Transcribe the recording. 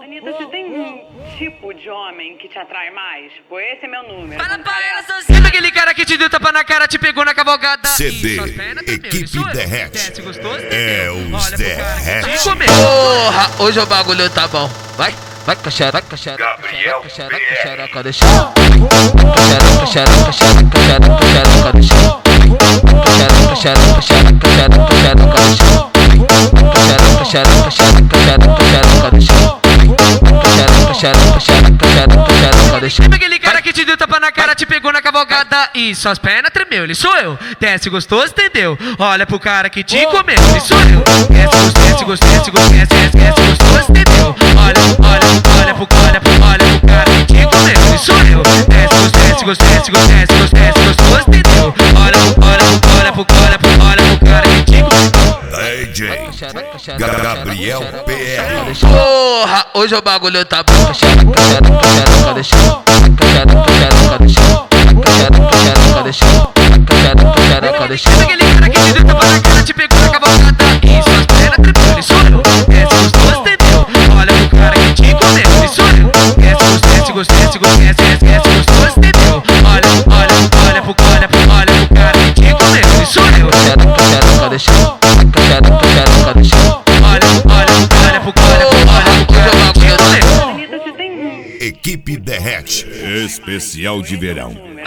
Anitta, você tem um tipo de homem que te atrai mais? Tipo, esse é meu número. Fala pra ela, Sabe aquele cara que te deu tapa na cara, te pegou na cavalgada? CD, Suas pernas tremeu, Equipe isso eu. Derrete. Desce gostoso, É entendeu? os Olha pro cara que Derrete. te comeu. Porra, hoje o bagulho tá bom. Vai, vai, caixara, caixara, Gabriel caixara, PR. caixara, deixa. Caixara, caixara, caixara, caixara, caixara, deixa. Caixara, caixara, caixara, caixara, caixara, deixa. Caixara, caixara, caixara, caixara, caixara, deixa. Sabe aquele cara que te deu tapa na cara, te pegou na cavalgada e suas pernas tremeu, ele sou eu. Desce gostoso, entendeu? Olha pro cara que te comeu, ele sou eu. Desce gostoso, entendeu? Olha pro cara que te comeu, ele sou eu. Desce gostoso, entendeu? Olha pro cara que te comeu. DJ Gabriel PR. Porra, hoje o bagulho tá bom. Caixara, deixa. Sabe aquele cara que te deu tapa na cara, te pegou na cavalgada e suas pernas tremeu, ele sou eu. Desce gostoso, entendeu? Olha pro cara que te comeu, ele sou eu. Desce gostoso, entendeu? Olha pro cara que te comeu, ele sou eu. Olha pro cara que te comeu. Anitta, você tem um Equipe Derrete. Especial de verão.